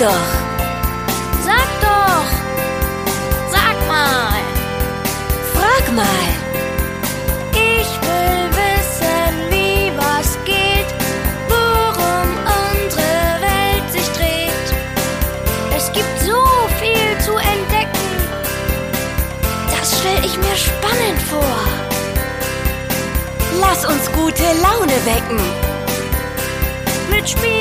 doch. Sag doch. Sag mal. Frag mal. Ich will wissen, wie was geht, worum unsere Welt sich dreht. Es gibt so viel zu entdecken. Das stell ich mir spannend vor. Lass uns gute Laune wecken. Mit Spiel